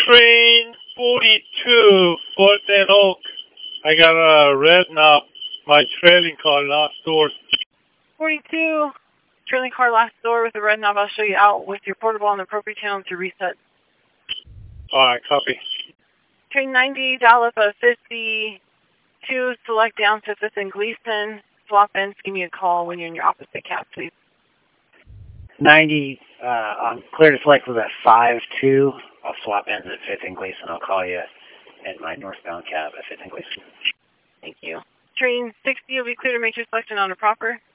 Train 42, Fort Van Oak. I got a red knob. My trailing car last door. 42, trailing car last door with the red knob. I'll show you out with your portable on the appropriate channel to reset. Alright, copy. Train 90, dial up a 52, select down to 5th and Gleason. Swap ends, give me a call when you're in your opposite cab, please. 90, I'm clear to select with a 5-2. I'll swap ends at 5th and Gleason. I'll call you at my northbound cab at 5th and Gleason. Thank you. Train 60 will be clear to make your selection on a proper.